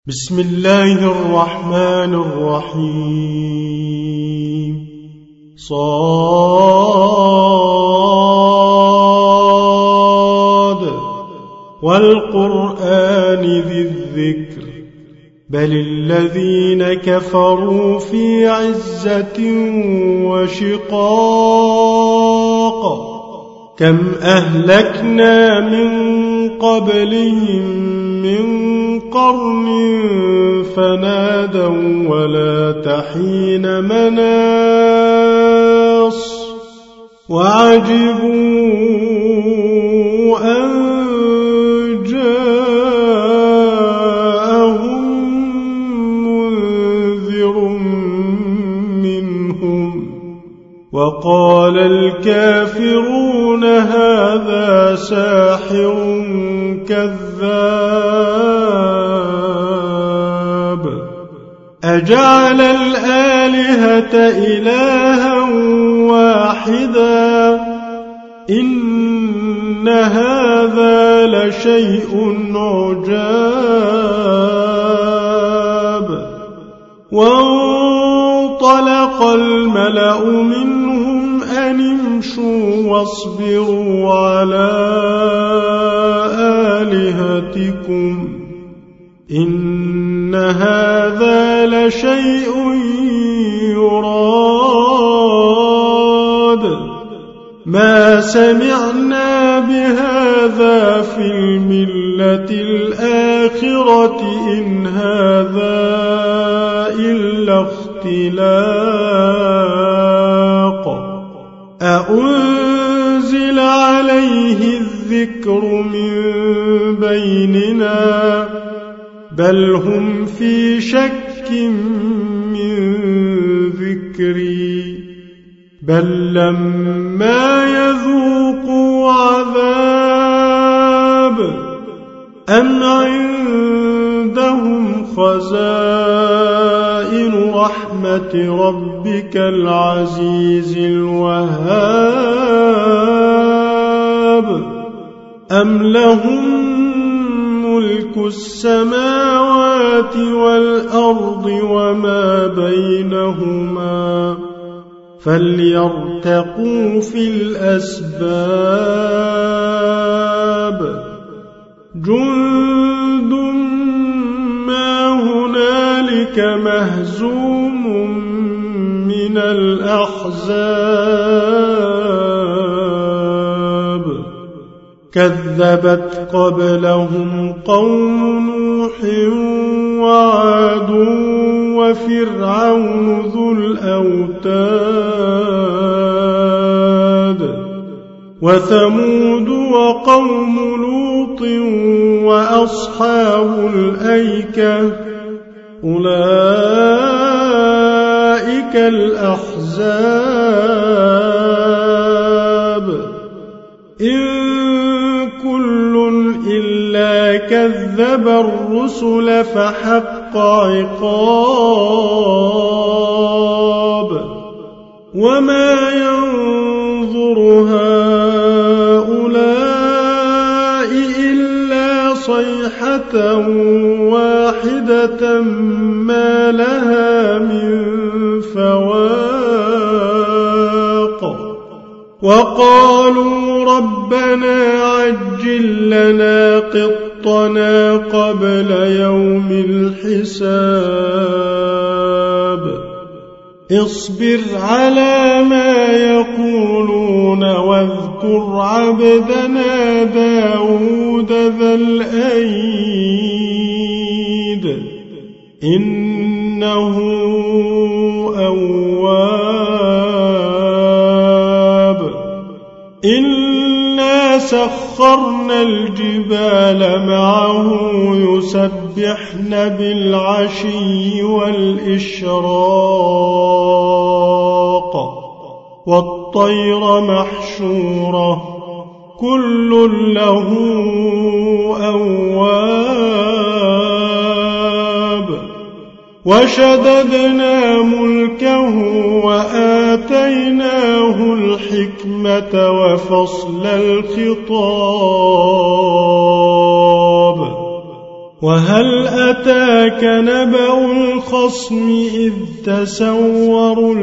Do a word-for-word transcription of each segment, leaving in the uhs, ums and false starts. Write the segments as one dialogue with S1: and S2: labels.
S1: بسم الله الرحمن الرحيم. صاد والقرآن ذي الذكر بل الذين كفروا في عزة وشقاق كم أهلكنا من قبلهم من قرن فنادوا ولا تحين مناص وعجبوا أن جاءهم منذر منهم وقال الكافرون هذا ساحر كذاب أجعل الآلهة إلها واحدا إن هذا لشيء عجاب وانطلق الملأ منهم أن امشوا واصبروا على آلهتكم إن هذا لشيء يراد ما سمعنا بهذا في الملة الآخرة إن هذا إلا اختلاق أأنزل عليه الذكر من بيننا بل هم في شك من ذكري بل لما يذوقوا عذاب أم عندهم خزائن رحمة ربك العزيز الوهاب أم لهم ملك السماوات والأرض وما بينهما فليرتقوا في الأسباب جند ما هنالك مهزوم من الأحزاب كذبت قبلهم قوم نوح وعاد وفرعون ذو الأوتاد وثمود وقوم لوط وأصحاب الأيكة أولئك الأحزاب إن كل إلا كذب الرسل فحق عقاب وما ينظر هؤلاء إلا صيحة واحدة ما لها من فواق وقالوا ربنا عجل لنا قطنا قبل يوم الحساب اصبر على ما يقولون واذكر عبدنا داود ذا الأيد إنه أواب إنا سخرنا الجبال معه يسبحن بالعشي والإشراق والطير محشورة كل له أواب وشددنا ملكه وآتيناه الحكمة وفصل الخطاب وهل أتاك نبأ الخصم إذ تسوروا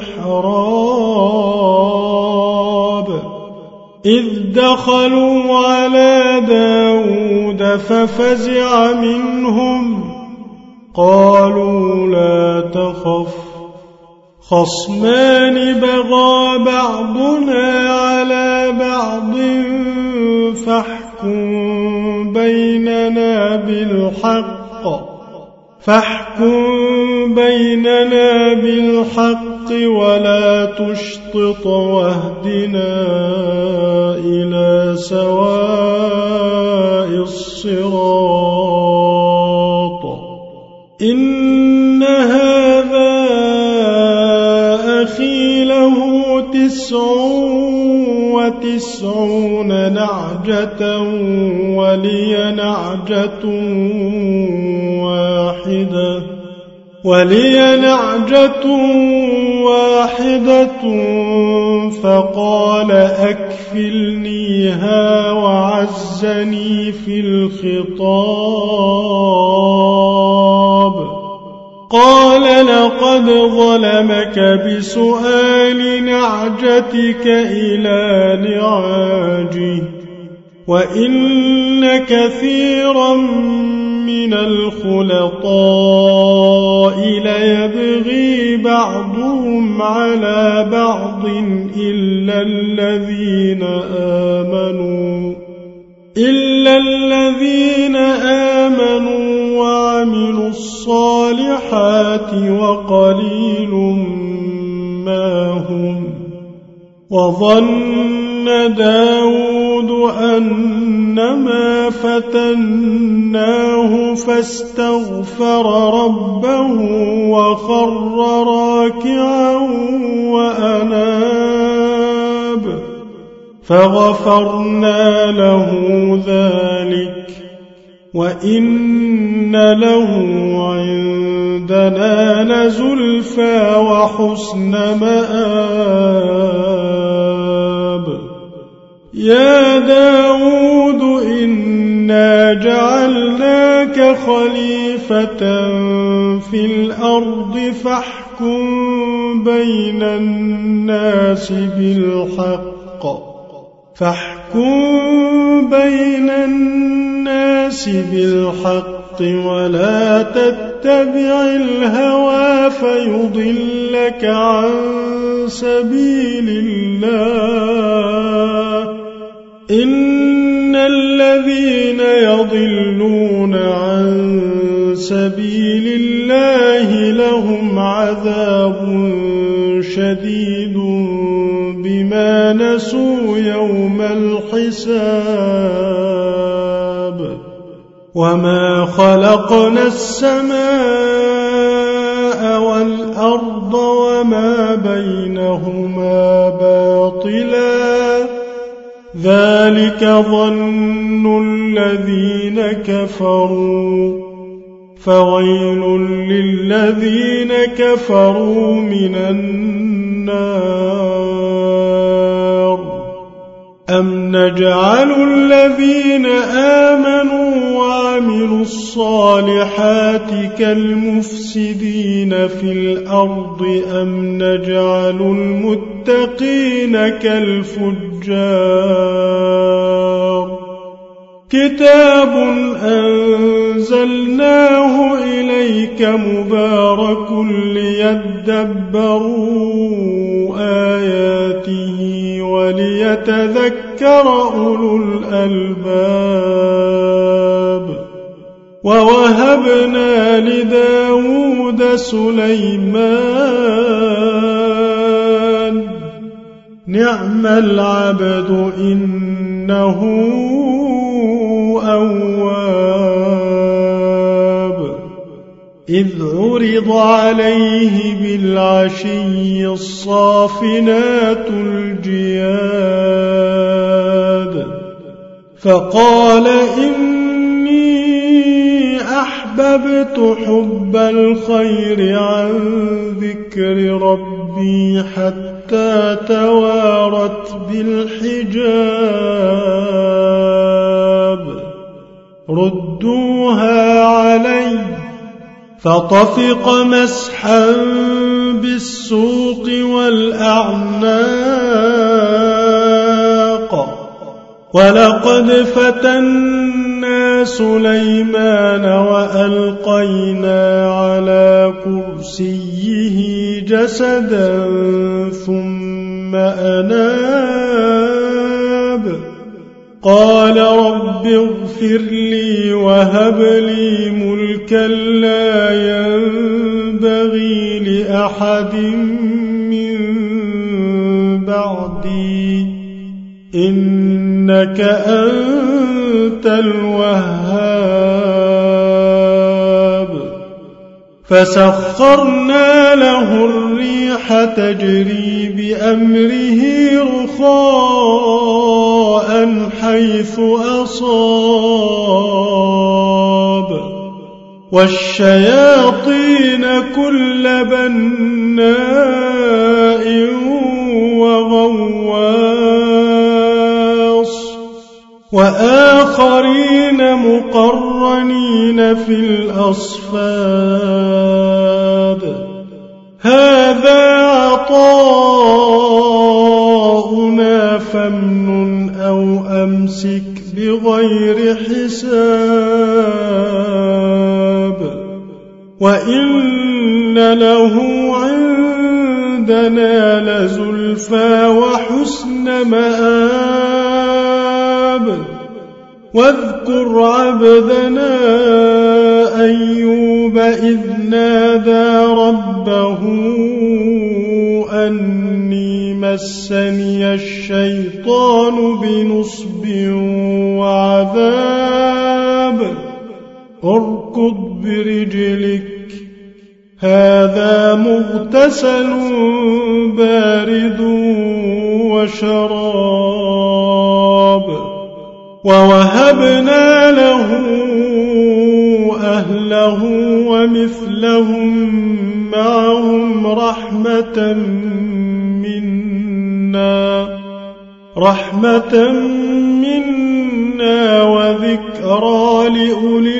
S1: المحراب إذ دخلوا على داود ففزع منهم قالوا لا تخف خصمان بغى بعضنا على بعض فاحكم بيننا بالحق فاحكم بيننا بالحق ولا تشطط واهدنا إلى سواء الصراط إن هذا أخي له تسع وتسعون نعجة ولي نعجة واحدة ولي نعجة واحدة فقال أكفلنيها وعزني في الخطاب قال لقد ظلمك بسؤال نعجتك إلى نعاجه وإن كثيرا من الخلطاء ليبغي بعضهم على بعض إلا الذين آمنوا إلا الذين آمنوا وعملوا الصالحات وقليل ما هم وظن داود أنما فتناه فاستغفر ربه وخر راكعا وأناب فغفرنا له ذلك وإن له عندنا لزلفى وحسن مآب يا داود إنا جعلناك خليفة في الأرض فاحكم بين الناس بالحق فاحكم بين الناس بالحق ولا تتبع الهوى فيضلك عن سبيل الله إن الذين يضلون عن سبيل الله لهم عذاب شديد بما نسوا يوم الحساب وما خلقنا السماء والأرض وما بينهما باطلا ذلك ظن الذين كفروا فويل للذين كفروا من النار أم نجعل الذين آمنوا وعملوا الصالحات كالمفسدين في الأرض أم نجعل المتقين كالفجار كتاب أنزلناه إليك مبارك ليدبروا آياته وليتذكر أولو الألباب ووهبنا لداود سليمان نعم العبد إنه أواب إذ عرض عليه بالعشي الصافنات الجياد فقال إني أحببت حب الخير عن ذكر ربي حتى توارت بالحجاب ردوها علي. فطفق مسحا بالسوق والأعناق. ولقد فتنا سليمان وألقينا على كرسيه جسدا ثم أناب. قال رب اغفر لي وهب لي ملكا لا ينبغي لأحد من بعدي إنك أنت الوهاب. فسخرنا له الريح تجري بأمره رخاء حيث أصاب. والشياطين كل بناء وغواص وآخرين مقرنين في الأصفاد. هذا عطاؤنا فامنن أو أمسك بغير حساب. وإن له عندنا لزلفى وحسن مآب. واذكر عبدنا أيوب إذ نادى ربه أني مسني الشيطان بنصب وعذاب. اركض برجلك هذا مغتسل بارد وشراب. ووهبنا له أهله ومثلهم معهم رحمة منا رحمة منا وذكرى لأولي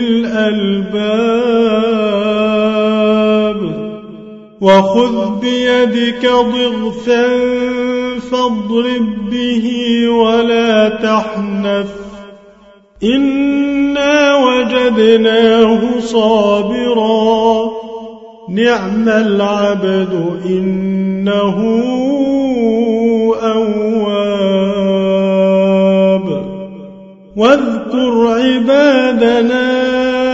S1: الألباب. وخذ بيدك ضغثا فاضرب به ولا تحنث إنا وجدناه صابرا نعم العبد إنه أواب. واذكر عبادنا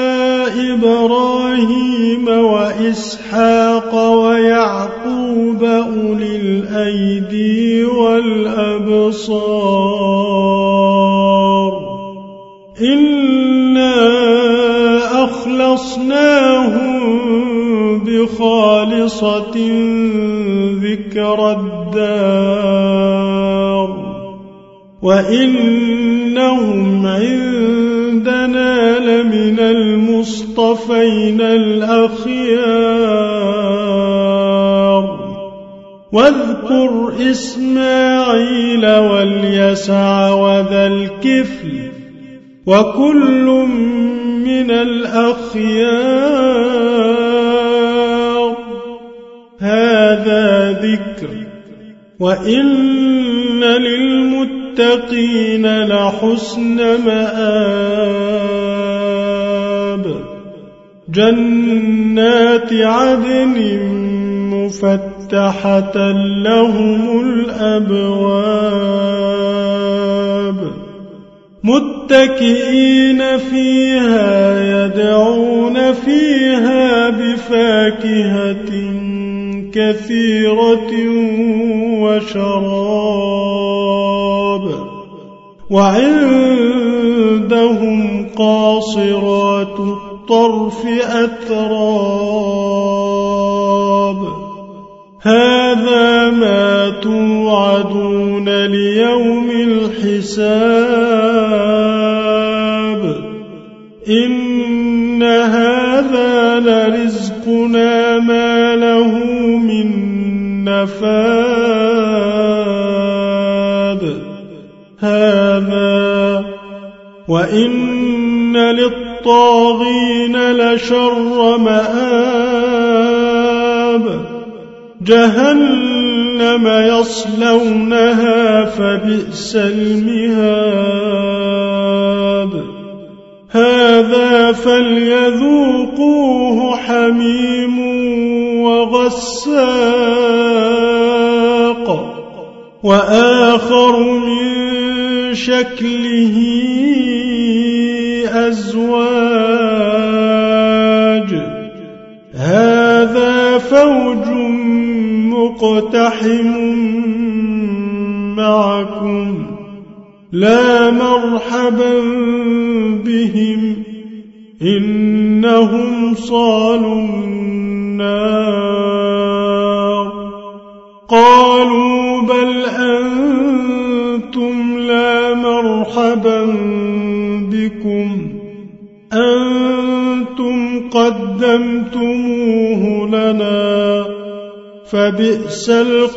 S1: إبراهيم وإسحاق ويعقوب أولي الأيدي والأبصار إنا أخلصناهم بخالصة ذكر الدار وإنهم عندنا لمن المصطفين الأخيار. واذكر إسماعيل واليسع وذا الكفل وكل من الأخيار هذا ذكر وإن للمتقين لحسن مآب. جنات عدن مفتحة لهم الأبواب متكئين فيها يدعون فيها بفاكهة كثيرة وشراب. وعندهم قاصرات الطرف أتراب. هذا ما توعدون ليوم الحساب. إن هذا لرزقنا ما له من نفاد. هذا وإن للطاغين لشر مآب جهنم يصلونها فبئس المهاد هذا فليذوقوه حميم وغساق وآخر من شكله أزواج هذا فوج مقتحم معكم لا مرحبا بهم إنهم صالوا النار قالوا بل أنتم لا مرحبا بكم أنتم قدمتموه لنا فبئس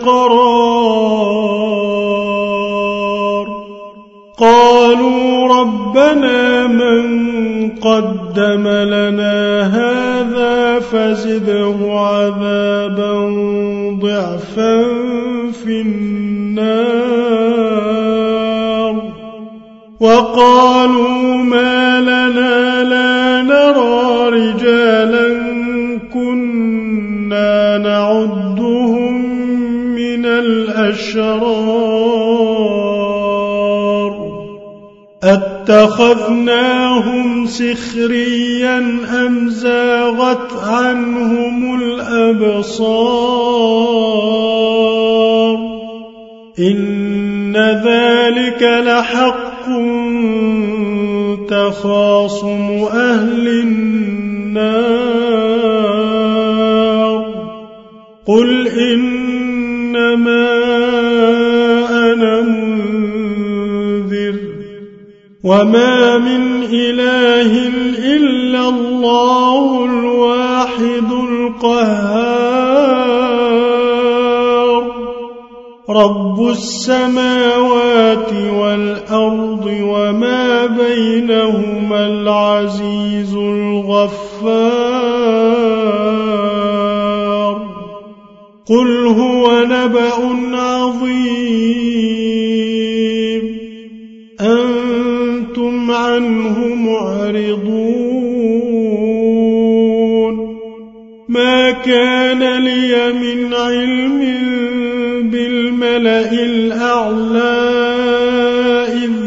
S1: القرار قالوا ربنا من قدم لنا هذا فزده عذابا ضعفا في النار وقالوا ما لنا لا نرى رجالا كنا نعدهم من الأشرار أتخذناهم سخريا أم زاغت عنهم الأبصار إن ذلك لحق تخاصم أهل النار قل إنما أنا منذر وما من إله إلا الله الواحد القهار رب السماوات والأرض وما بينهما العزيز الغفار قل هو نبأ عظيم أنتم عنه معرضون ما كان لي من علم بالملأ الأعلى إذ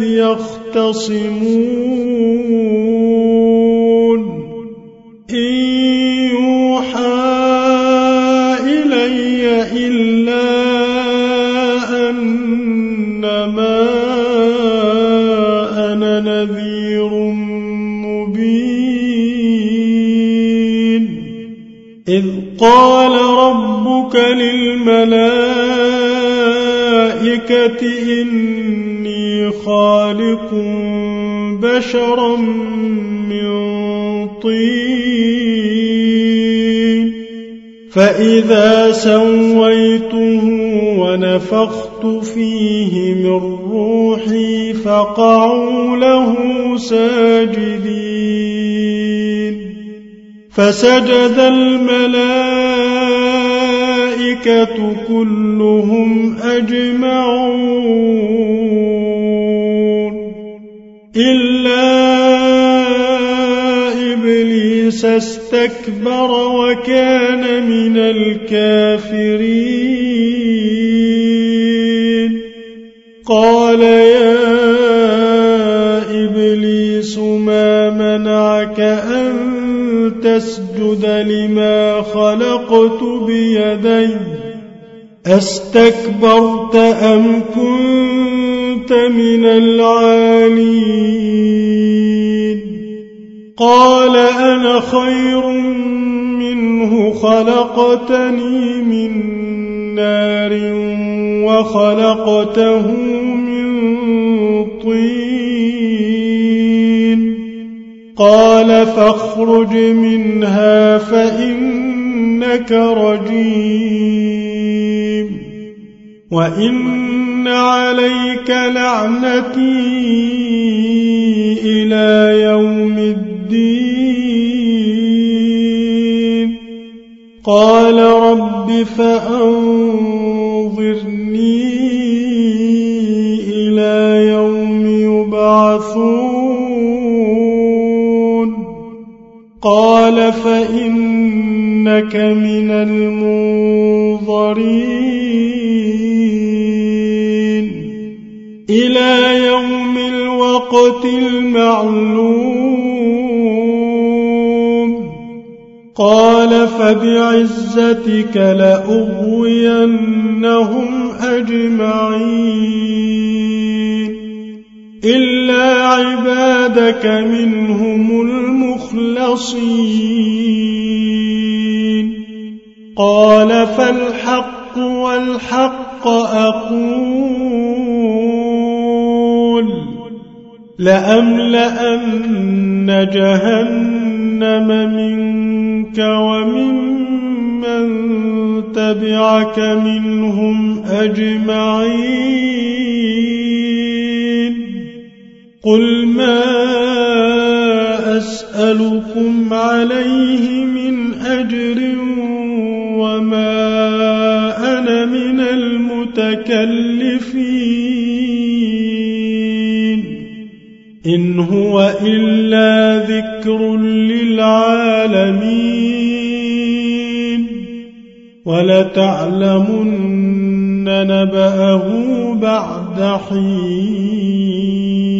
S1: يختصمون إن يوحى إلي إلا أنما أنا نذير مبين إذ قال ربك للملائكة إني خالق بشرا من طين فإذا سويته ونفخت فيه من روحي فقعوا له ساجدين فسجد الملائكة كلهم أجمعون إلا إبليس استكبر وكان من الكافرين قال يا إبليس ما منعك أن تسجد لما خلقت بيدي أستكبرت أم كنت من العالين قال أنا خير منه خلقتني من نار وخلقته من طين قال فاخرج منها فإنك رجيم وإن إن عليك لعنتي إلى يوم الدين قال رب فأنظرني إلى يوم يبعثون قال فإنك من المنظرين إلى يوم الوقت المعلوم قال فبعزتك لأغوينهم أجمعين إلا عبادك منهم المخلصين قال فالحق والحق أقول لأملأن جهنم منك وممن تبعك منهم أجمعين قل ما أسألكم عليه من أجر وما أنا من المتكلفين إن هو إلا ذكر للعالمين ولتعلمن نبأه بعد حين